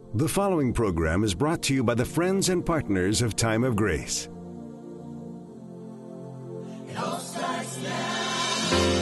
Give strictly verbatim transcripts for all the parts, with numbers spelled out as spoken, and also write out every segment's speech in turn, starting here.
The following program is brought to you by the friends and partners of Time of Grace. It all starts now.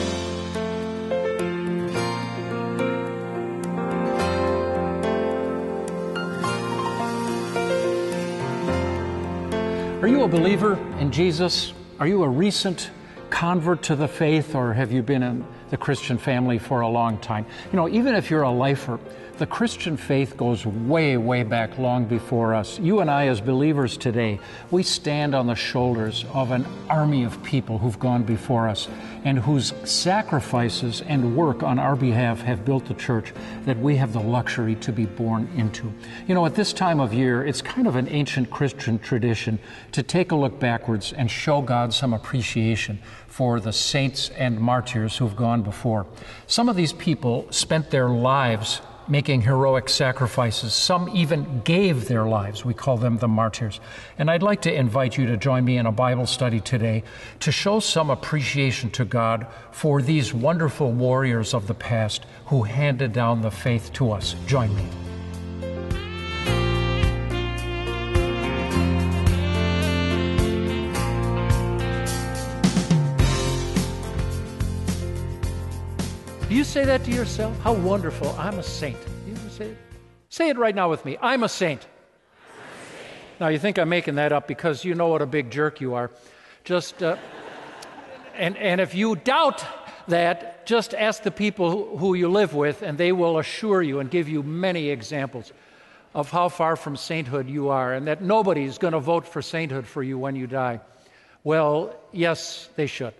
Are you a believer in Jesus? Are you a recent convert to the faith, or have you been in the Christian family for a long time? You know, even if you're a lifer, the Christian faith goes way, way back, long before us. You and I, as believers today, we stand on the shoulders of an army of people who've gone before us and whose sacrifices and work on our behalf have built the church that we have the luxury to be born into. You know, at this time of year, it's kind of an ancient Christian tradition to take a look backwards and show God some appreciation for the saints and martyrs who've gone before. Some of these people spent their lives making heroic sacrifices. Some even gave their lives. We call them the martyrs. And I'd like to invite you to join me in a Bible study today to show some appreciation to God for these wonderful warriors of the past who handed down the faith to us. Join me. Do you say that to yourself? How wonderful, I'm a saint. You ever say it? Say it right now with me. I'm a saint. I'm a saint. Now, you think I'm making that up because you know what a big jerk you are. Just, uh, and, and if you doubt that, just ask the people who, who you live with, and they will assure you and give you many examples of how far from sainthood you are, and that nobody's going to vote for sainthood for you when you die. Well, yes, they should.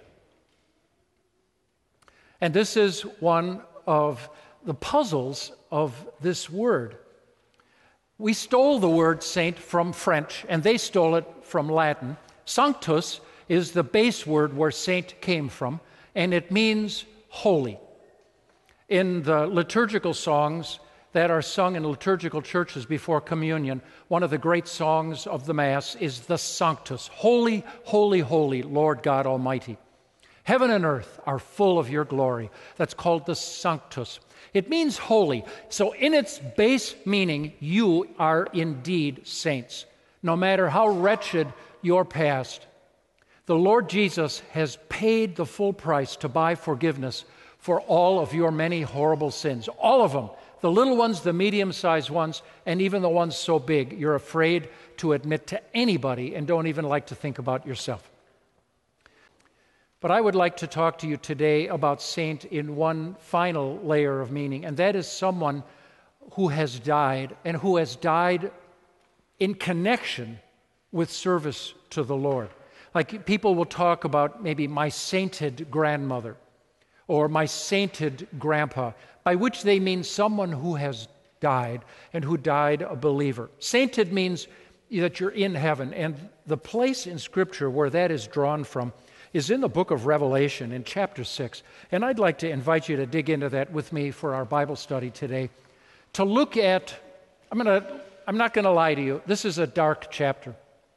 And this is one of the puzzles of this word. We stole the word saint from French, and they stole it from Latin. Sanctus is the base word where saint came from, and it means holy. In the liturgical songs that are sung in liturgical churches before communion, one of the great songs of the Mass is the Sanctus. Holy, holy, holy, Lord God Almighty. Heaven and earth are full of your glory. That's called the Sanctus. It means holy. So in its base meaning, you are indeed saints. No matter how wretched your past, the Lord Jesus has paid the full price to buy forgiveness for all of your many horrible sins. All of them. The little ones, the medium-sized ones, and even the ones so big you're afraid to admit to anybody and don't even like to think about yourself. But I would like to talk to you today about saint in one final layer of meaning, and that is someone who has died, and who has died in connection with service to the Lord. Like people will talk about maybe my sainted grandmother or my sainted grandpa, by which they mean someone who has died and who died a believer. Sainted means that you're in heaven, and the place in Scripture where that is drawn from is in the book of Revelation in chapter six. And I'd like to invite you to dig into that with me for our Bible study today. To look at, I'm going to, I'm not going to lie to you, this is a dark chapter.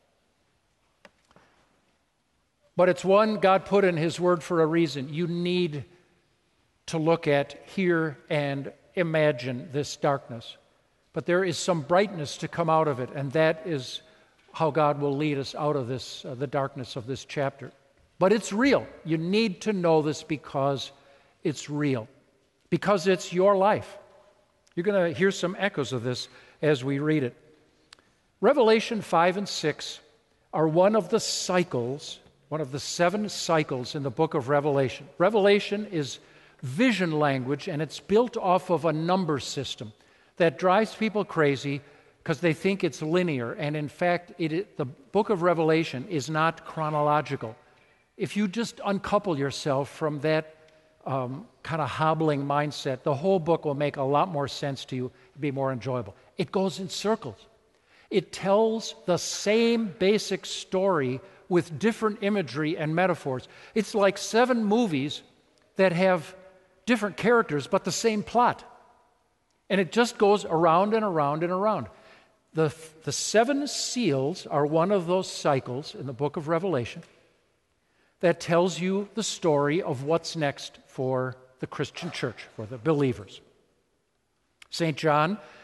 But it's one God put in His Word for a reason. You need to look at, hear, and imagine this darkness. But there is some brightness to come out of it, and that is how God will lead us out of this, uh, the darkness of this chapter. But it's real. You need to know this because it's real, because it's your life. You're going to hear some echoes of this as we read it. Revelation five and six are one of the cycles, one of the seven cycles in the book of Revelation. Revelation is vision language, and it's built off of a number system that drives people crazy because they think it's linear. And in fact, it, the book of Revelation is not chronological. If you just uncouple yourself from that um, kind of hobbling mindset, the whole book will make a lot more sense to you, be more enjoyable. It goes in circles. It tells the same basic story with different imagery and metaphors. It's like seven movies that have different characters but the same plot. And it just goes around and around and around. The, the seven seals are one of those cycles in the book of Revelation that tells you the story of what's next for the Christian church, for the believers. Saint John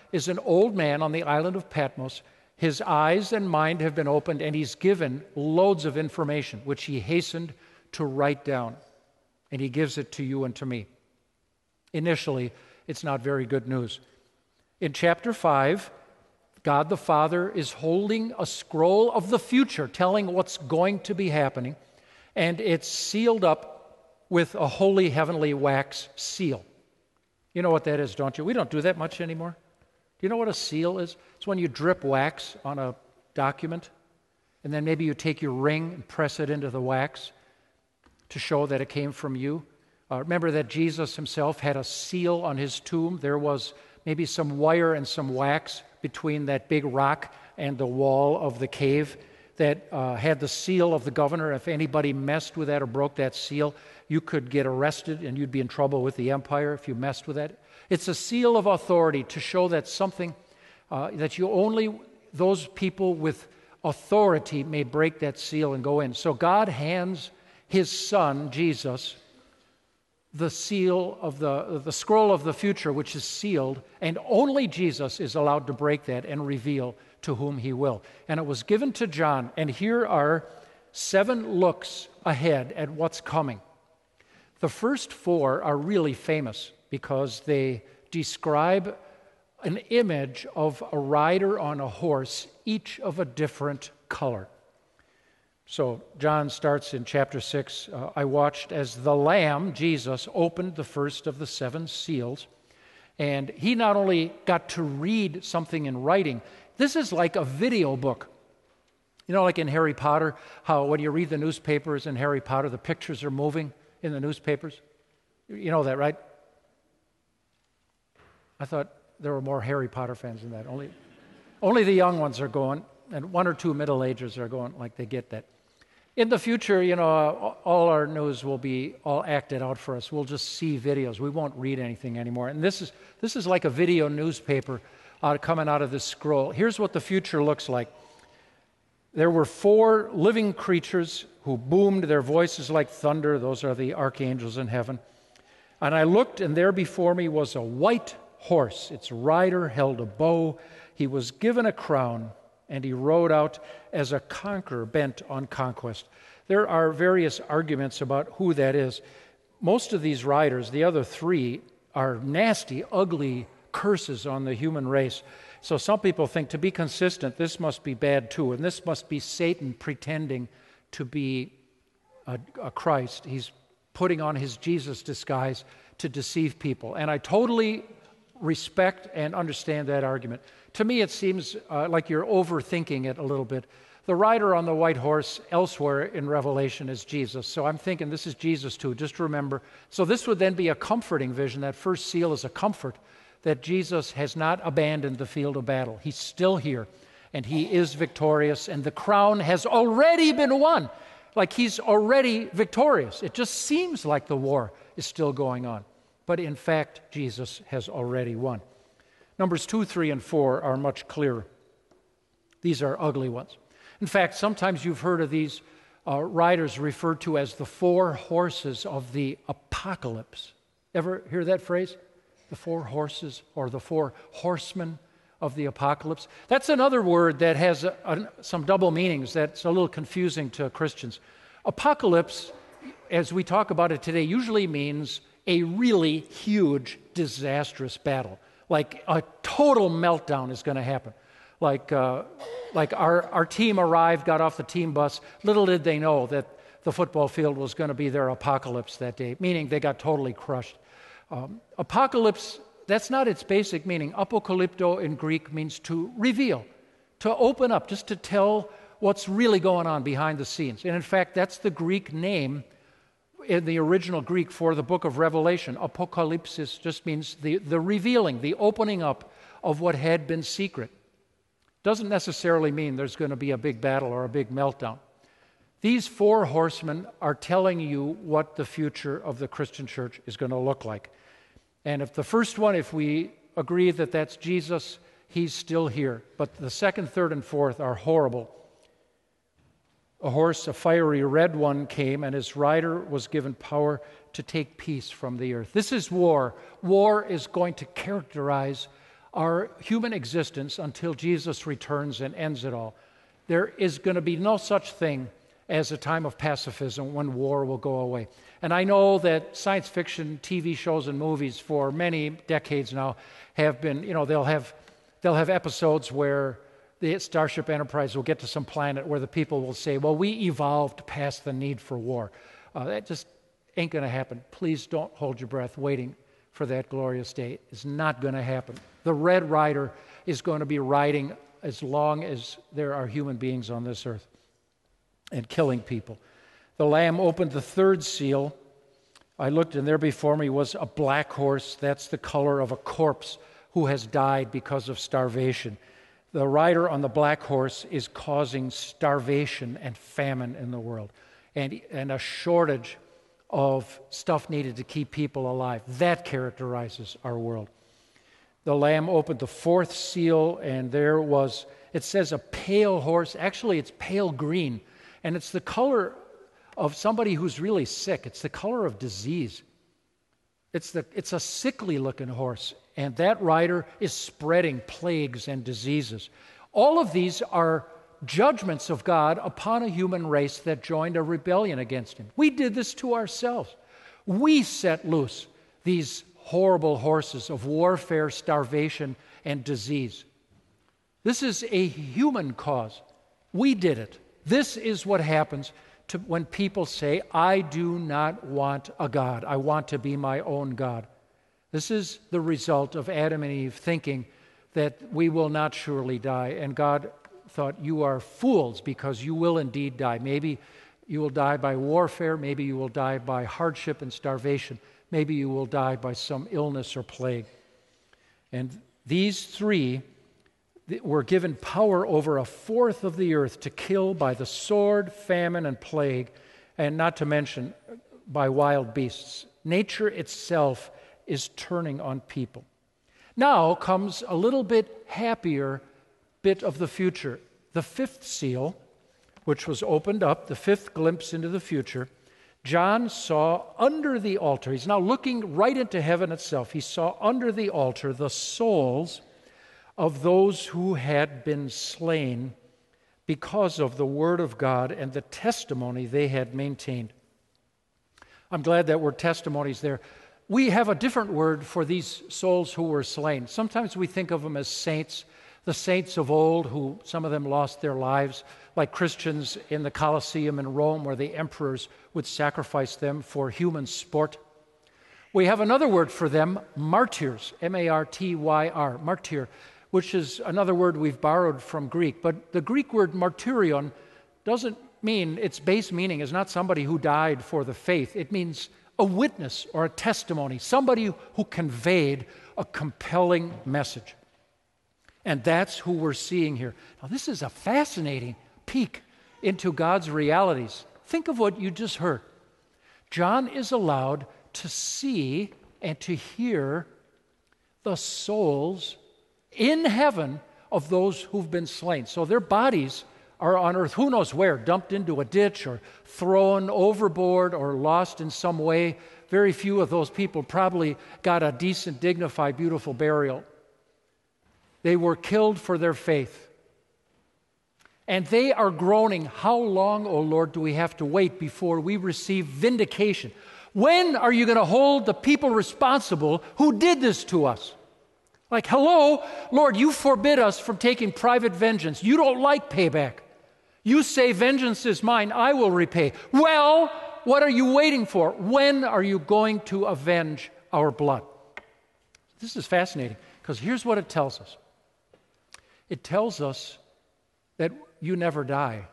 is an old man on the island of Patmos. His eyes and mind have been opened, and he's given loads of information, which he hastened to write down. And he gives it to you and to me. Initially, it's not very good news. In chapter five, God the Father is holding a scroll of the future, telling what's going to be happening, and it's sealed up with a holy heavenly wax seal. You know what that is, don't you? We don't do that much anymore. Do you know what a seal is? It's when you drip wax on a document, and then maybe you take your ring and press it into the wax to show that it came from you. Uh, remember that Jesus himself had a seal on his tomb. There was maybe some wire and some wax between that big rock and the wall of the cave that uh, had the seal of the governor. If anybody messed with that or broke that seal, you could get arrested and you'd be in trouble with the empire if you messed with that. It's a seal of authority to show that something, uh, that you only, those people with authority may break that seal and go in. So God hands his son, Jesus, the seal of the, the scroll of the future, which is sealed, and only Jesus is allowed to break that and reveal to whom he will. And it was given to John, and here are seven looks ahead at what's coming. The first four are really famous because they describe an image of a rider on a horse, each of a different color. So John starts in chapter six, uh, I watched as the Lamb, Jesus, opened the first of the seven seals. And he not only got to read something in writing, this is like a video book. You know, like in Harry Potter, how when you read the newspapers in Harry Potter, the pictures are moving in the newspapers. You know that, right? I thought there were more Harry Potter fans than that. Only, only the young ones are going, and one or two middle-agers are going like they get that. In the future, you know, all our news will be all acted out for us. We'll just see videos. We won't read anything anymore. And this is this is like a video newspaper uh, coming out of this scroll. Here's what the future looks like. There were four living creatures who boomed their voices like thunder. Those are the archangels in heaven. And I looked, and there before me was a white horse. Its rider held a bow. He was given a crown, and he rode out as a conqueror bent on conquest. There are various arguments about who that is. Most of these riders, the other three, are nasty, ugly curses on the human race. So some people think to be consistent, this must be bad too, and this must be Satan pretending to be a, a Christ. He's putting on his Jesus disguise to deceive people. And I totally respect and understand that argument. To me, it seems uh, like you're overthinking it a little bit. The rider on the white horse elsewhere in Revelation is Jesus. So I'm thinking this is Jesus too. Just remember. So this would then be a comforting vision. That first seal is a comfort that Jesus has not abandoned the field of battle. He's still here, and he is victorious, and the crown has already been won. Like he's already victorious. It just seems like the war is still going on. But in fact, Jesus has already won. Numbers two, three, and four are much clearer. These are ugly ones. In fact, sometimes you've heard of these uh, riders referred to as the four horses of the apocalypse. Ever hear that phrase? The four horses or the four horsemen of the apocalypse. That's another word that has a, a, some double meanings that's a little confusing to Christians. Apocalypse, as we talk about it today, usually means a really huge, disastrous battle. Like a total meltdown is going to happen. Like uh, like our, our team arrived, got off the team bus. Little did they know that the football field was going to be their apocalypse that day, meaning they got totally crushed. Um, apocalypse, that's not its basic meaning. Apokalypto in Greek means to reveal, to open up, just to tell what's really going on behind the scenes. And in fact, that's the Greek name in the original Greek for the book of Revelation. Apocalypsis just means the, the revealing, the opening up of what had been secret. Doesn't necessarily mean there's going to be a big battle or a big meltdown. These four horsemen are telling you what the future of the Christian church is going to look like. And if the first one, if we agree that that's Jesus, he's still here. But the second, third, and fourth are horrible. A horse, a fiery red one, came, and his rider was given power to take peace from the earth. This is war. War is going to characterize our human existence until Jesus returns and ends it all. There is going to be no such thing as a time of pacifism when war will go away. And I know that science fiction T V shows and movies for many decades now have been, you know, they'll have they'll have episodes where the Starship Enterprise will get to some planet where the people will say, well, we evolved past the need for war. Uh, that just ain't going to happen. Please don't hold your breath waiting for that glorious day. It's not going to happen. The Red Rider is going to be riding as long as there are human beings on this earth and killing people. The Lamb opened the third seal. I looked, and there before me was a black horse. That's the color of a corpse who has died because of starvation. The rider on the black horse is causing starvation and famine in the world, and, and a shortage of stuff needed to keep people alive. That characterizes our world. The Lamb opened the fourth seal, and there was, it says a pale horse. Actually, it's pale green, and it's the color of somebody who's really sick. It's the color of disease. It's, the, it's a sickly-looking horse, and that rider is spreading plagues and diseases. All of these are judgments of God upon a human race that joined a rebellion against him. We did this to ourselves. We set loose these horrible horses of warfare, starvation, and disease. This is a human cause. We did it. This is what happens to when people say, I do not want a God. I want to be my own God. This is the result of Adam and Eve thinking that we will not surely die. And God thought, you are fools because you will indeed die. Maybe you will die by warfare. Maybe you will die by hardship and starvation. Maybe you will die by some illness or plague. And these three were given power over a fourth of the earth to kill by the sword, famine, and plague, and not to mention by wild beasts. Nature itself is turning on people. Now comes a little bit happier bit of the future. The fifth seal, which was opened up, the fifth glimpse into the future, John saw under the altar, he's now looking right into heaven itself, he saw under the altar the souls of those who had been slain because of the word of God and the testimony they had maintained. I'm glad that word testimonies there. We have a different word for these souls who were slain. Sometimes we think of them as saints, the saints of old, who some of them lost their lives, like Christians in the Colosseum in Rome, where the emperors would sacrifice them for human sport. We have another word for them, martyrs, M A R T Y R, martyr, which is another word we've borrowed from Greek. But the Greek word martyrion doesn't mean, its base meaning is not somebody who died for the faith. It means a witness or a testimony, somebody who conveyed a compelling message. And that's who we're seeing here. Now, this is a fascinating peek into God's realities. Think of what you just heard. John is allowed to see and to hear the souls in heaven of those who've been slain. So their bodies are on earth, who knows where, dumped into a ditch or thrown overboard or lost in some way. Very few of those people probably got a decent, dignified, beautiful burial. They were killed for their faith. And they are groaning, how long, O Lord, do we have to wait before we receive vindication? When are you going to hold the people responsible who did this to us? Like, hello, Lord, you forbid us from taking private vengeance. You don't like payback. You say, vengeance is mine, I will repay. Well, what are you waiting for? When are you going to avenge our blood? This is fascinating, because here's what it tells us. It tells us that you never die.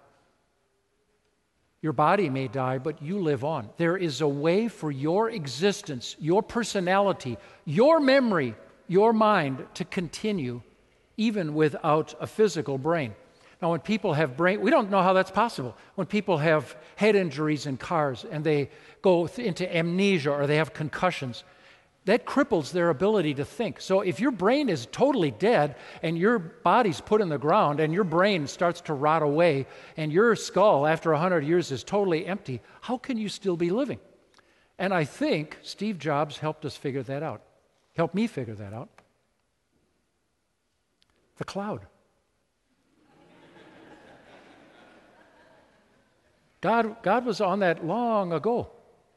Your body may die, but you live on. There is a way for your existence, your personality, your memory, your mind to continue even without a physical brain. Now, when people have brain, we don't know how that's possible. When people have head injuries in cars and they go th- into amnesia or they have concussions, that cripples their ability to think. So if your brain is totally dead and your body's put in the ground and your brain starts to rot away and your skull after one hundred years is totally empty, how can you still be living? And I think Steve Jobs helped us figure that out. Helped me figure that out. The cloud. God, God was on that long ago.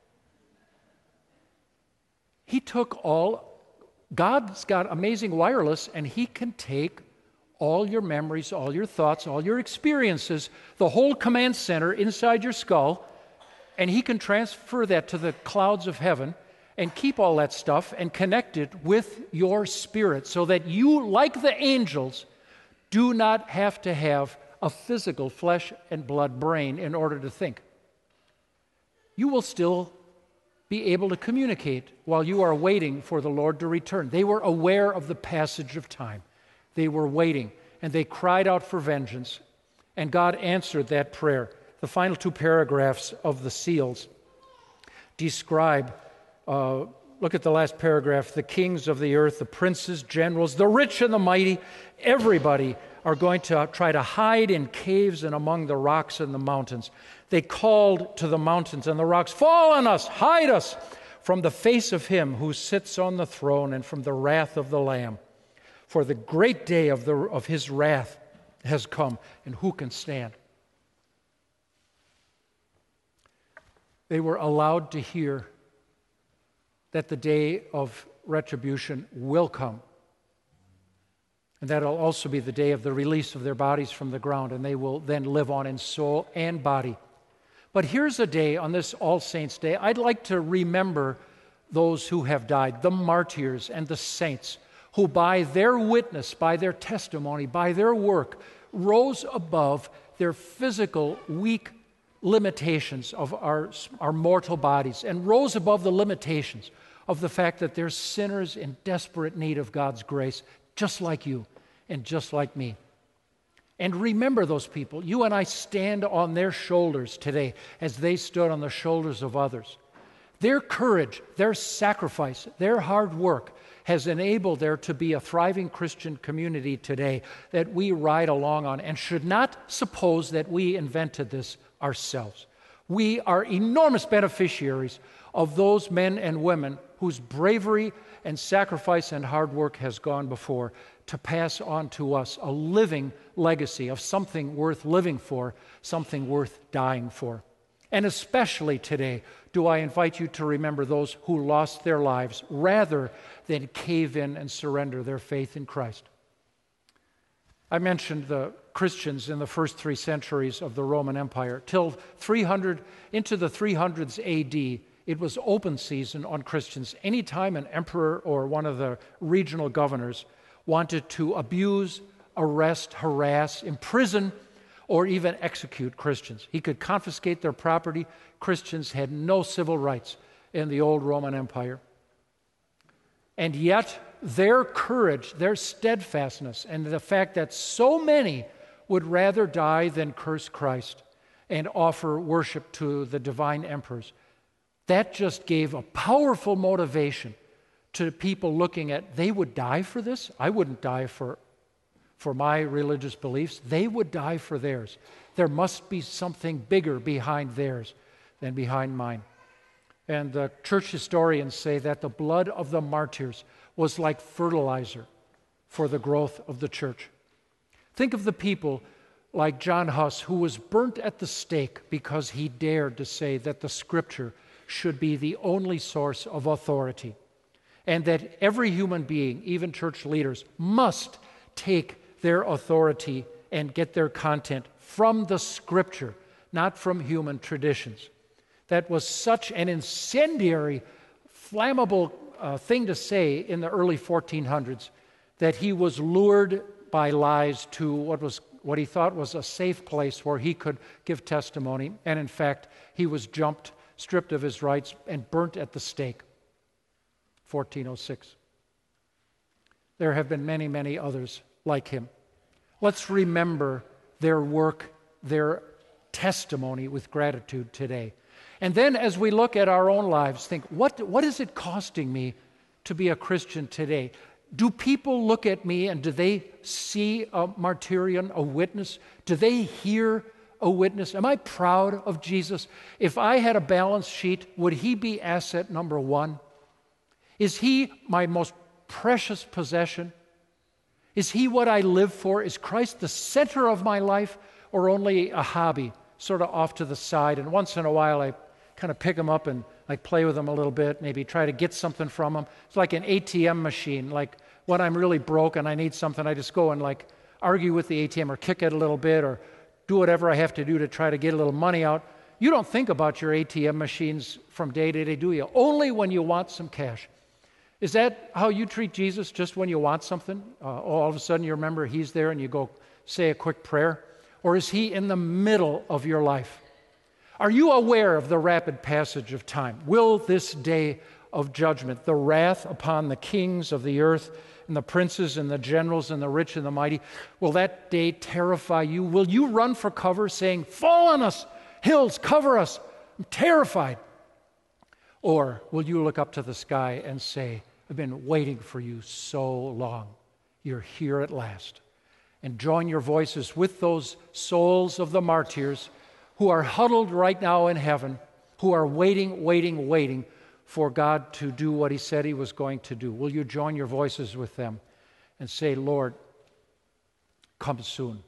He took all, God's got amazing wireless, and He can take all your memories, all your thoughts, all your experiences, the whole command center inside your skull, and He can transfer that to the clouds of heaven and keep all that stuff and connect it with your spirit so that you, like the angels, do not have to have a physical flesh and blood brain in order to think. You will still be able to communicate while you are waiting for the Lord to return. They were aware of the passage of time. They were waiting, and they cried out for vengeance, and God answered that prayer. The final two paragraphs of the seals describe, uh, look at the last paragraph, the kings of the earth, the princes, generals, the rich and the mighty, everybody are going to try to hide in caves and among the rocks and the mountains. They called to the mountains and the rocks, "Fall on us, hide us from the face of Him who sits on the throne and from the wrath of the Lamb. For the great day of, the, of His wrath has come, and who can stand?" They were allowed to hear that the day of retribution will come. And that'll also be the day of the release of their bodies from the ground, and they will then live on in soul and body. But here's a day, on this All Saints' Day, I'd like to remember those who have died, the martyrs and the saints, who by their witness, by their testimony, by their work, rose above their physical, weak limitations of our, our mortal bodies, and rose above the limitations of the fact that they're sinners in desperate need of God's grace, just like you and just like me. And remember those people. You and I stand on their shoulders today as they stood on the shoulders of others. Their courage, their sacrifice, their hard work has enabled there to be a thriving Christian community today that we ride along on, and should not suppose that we invented this ourselves. We are enormous beneficiaries of those men and women whose bravery and sacrifice and hard work has gone before to pass on to us a living legacy of something worth living for, something worth dying for. And especially today, do I invite you to remember those who lost their lives rather than cave in and surrender their faith in Christ. I mentioned the Christians in the first three centuries of the Roman Empire. Till three hundred, into the three hundreds A D, it was open season on Christians. Anytime an emperor or one of the regional governors wanted to abuse, arrest, harass, imprison, or even execute Christians, he could confiscate their property. Christians had no civil rights in the old Roman Empire. And yet, their courage, their steadfastness, and the fact that so many would rather die than curse Christ and offer worship to the divine emperors, that just gave a powerful motivation to people looking at, they would die for this? I wouldn't die for, for my religious beliefs. They would die for theirs. There must be something bigger behind theirs than behind mine. And the church historians say that the blood of the martyrs was like fertilizer for the growth of the church. Think of the people like John Huss, who was burnt at the stake because he dared to say that the Scripture should be the only source of authority, and that every human being, even church leaders, must take their authority and get their content from the Scripture, not from human traditions. That was such an incendiary, flammable uh, thing to say in the early fourteen hundreds that he was lured by lies to what was what he thought was a safe place where he could give testimony, and in fact, he was jumped, stripped of his rights, and burnt at the stake. fourteen oh six. There have been many, many others like him. Let's remember their work, their testimony with gratitude today. And then as we look at our own lives, think, what, what is it costing me to be a Christian today? Do people look at me and do they see a martyrion, a witness? Do they hear a witness? Am I proud of Jesus? If I had a balance sheet, would he be asset number one? Is he my most precious possession? Is he what I live for? Is Christ the center of my life, or only a hobby, sort of off to the side? And once in a while I kind of pick him up and like play with him a little bit, maybe try to get something from him. It's like an A T M machine. Like when I'm really broke and I need something, I just go and like argue with the A T M or kick it a little bit or do whatever I have to do to try to get a little money out. You don't think about your A T M machines from day to day, do you? Only when you want some cash. Is that how you treat Jesus, just when you want something? Uh, all of a sudden you remember he's there and you go say a quick prayer? Or is he in the middle of your life? Are you aware of the rapid passage of time? Will this day of judgment, the wrath upon the kings of the earth and the princes and the generals and the rich and the mighty, will that day terrify you? Will you run for cover saying, fall on us, hills, cover us, I'm terrified? Or will you look up to the sky and say, I've been waiting for you so long. You're here at last. And join your voices with those souls of the martyrs who are huddled right now in heaven, who are waiting, waiting, waiting for God to do what he said he was going to do. Will you join your voices with them and say, Lord, come soon?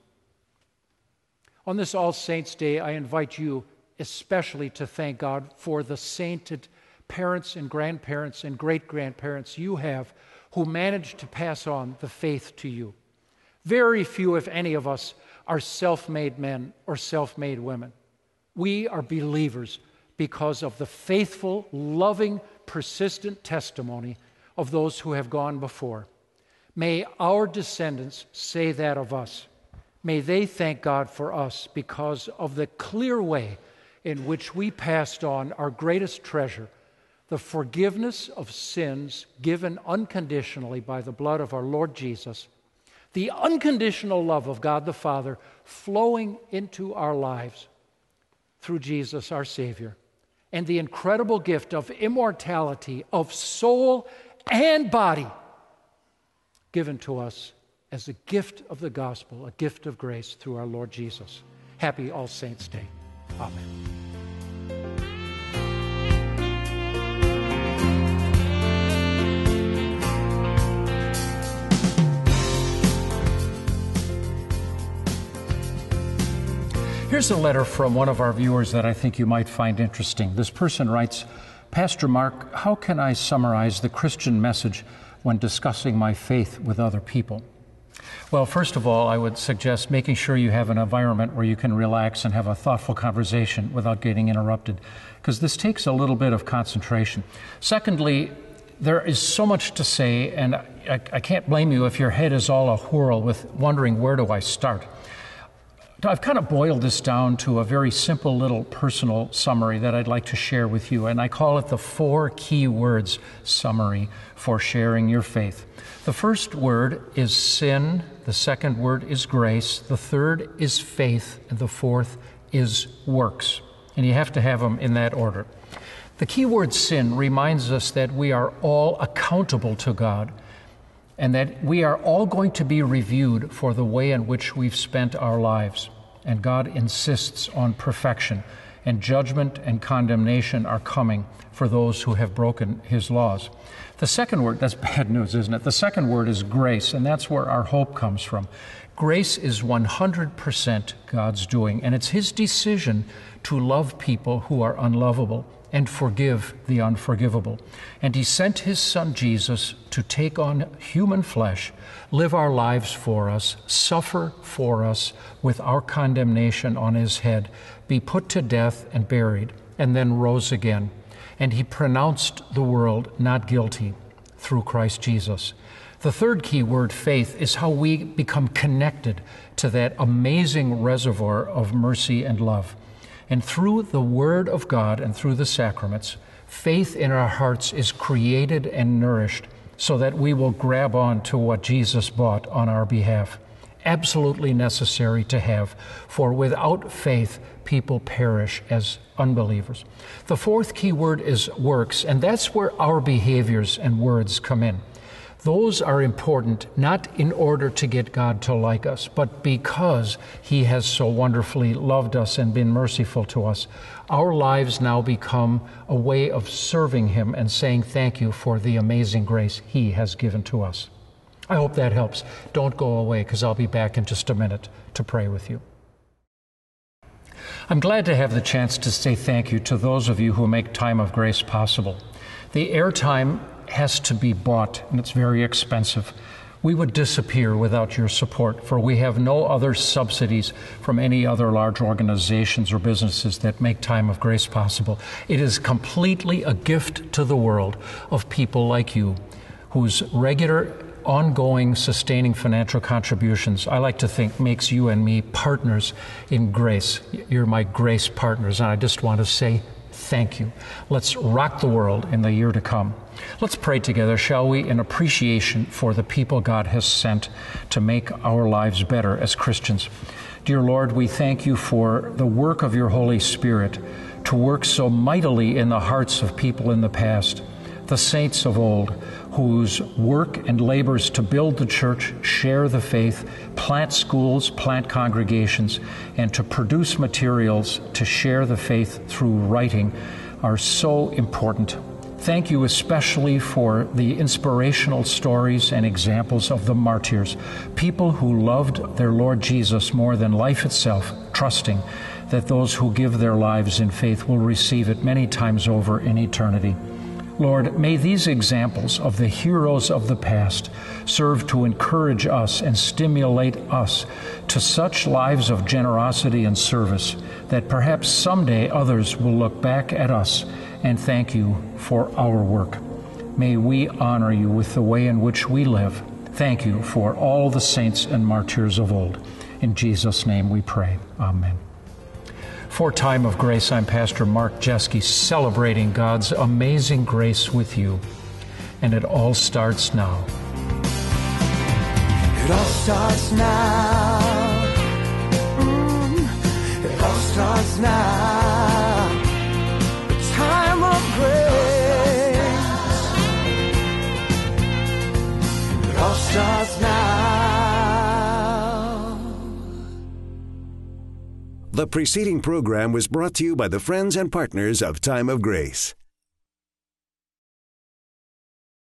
On this All Saints' Day, I invite you especially to thank God for the sainted parents and grandparents and great-grandparents you have who managed to pass on the faith to you. Very few, if any of us, are self-made men or self-made women. We are believers because of the faithful, loving, persistent testimony of those who have gone before. May our descendants say that of us. May they thank God for us because of the clear way in which we passed on our greatest treasure, the forgiveness of sins given unconditionally by the blood of our Lord Jesus, the unconditional love of God the Father flowing into our lives through Jesus our Savior, and the incredible gift of immortality of soul and body given to us as a gift of the gospel, a gift of grace through our Lord Jesus. Happy All Saints' Day. Amen. Here's a letter from one of our viewers that I think you might find interesting. This person writes, Pastor Mark, how can I summarize the Christian message when discussing my faith with other people? Well, first of all, I would suggest making sure you have an environment where you can relax and have a thoughtful conversation without getting interrupted, because this takes a little bit of concentration. Secondly, there is so much to say, and I, I can't blame you if your head is all a whirl with wondering, where do I start? I've kind of boiled this down to a very simple little personal summary that I'd like to share with you, and I call it the four key words summary for sharing your faith. The first word is sin, the second word is grace, the third is faith, and the fourth is works. And you have to have them in that order. The key word sin reminds us that we are all accountable to God, and that we are all going to be reviewed for the way in which we've spent our lives. And God insists on perfection, and judgment and condemnation are coming for those who have broken his laws. The second word, that's bad news, isn't it? The second word is grace, and that's where our hope comes from. Grace is one hundred percent God's doing, and it's his decision to love people who are unlovable and forgive the unforgivable. And he sent his son Jesus to take on human flesh, live our lives for us, suffer for us with our condemnation on his head, be put to death and buried, and then rose again. And he pronounced the world not guilty through Christ Jesus. The third key word, faith, is how we become connected to that amazing reservoir of mercy and love. And through the Word of God and through the sacraments, faith in our hearts is created and nourished so that we will grab on to what Jesus bought on our behalf. Absolutely necessary to have, for without faith, people perish as unbelievers. The fourth key word is works, and that's where our behaviors and words come in. Those are important not in order to get God to like us, but because he has so wonderfully loved us and been merciful to us. Our lives now become a way of serving him and saying thank you for the amazing grace he has given to us. I hope that helps. Don't go away, because I'll be back in just a minute to pray with you. I'm glad to have the chance to say thank you to those of you who make Time of Grace possible. The airtime has to be bought, and it's very expensive. We would disappear without your support, for we have no other subsidies from any other large organizations or businesses that make Time of Grace possible. It is completely a gift to the world of people like you, whose regular, ongoing, sustaining financial contributions, I like to think, makes you and me partners in grace. You're my grace partners, and I just want to say thank you. Let's rock the world in the year to come. Let's pray together, shall we, in appreciation for the people God has sent to make our lives better as Christians. Dear Lord, we thank you for the work of your Holy Spirit to work so mightily in the hearts of people in the past, the saints of old, whose work and labors to build the church, share the faith, plant schools, plant congregations, and to produce materials to share the faith through writing are so important. Thank you especially for the inspirational stories and examples of the martyrs, people who loved their Lord Jesus more than life itself, trusting that those who give their lives in faith will receive it many times over in eternity. Lord, may these examples of the heroes of the past serve to encourage us and stimulate us to such lives of generosity and service that perhaps someday others will look back at us and thank you for our work. May we honor you with the way in which we live. Thank you for all the saints and martyrs of old. In Jesus' name we pray. Amen. For Time of Grace, I'm Pastor Mark Jeske, celebrating God's amazing grace with you. And it all starts now. It all starts now. Mm, it all starts now. The time of grace. It all starts now. The preceding program was brought to you by the friends and partners of Time of Grace.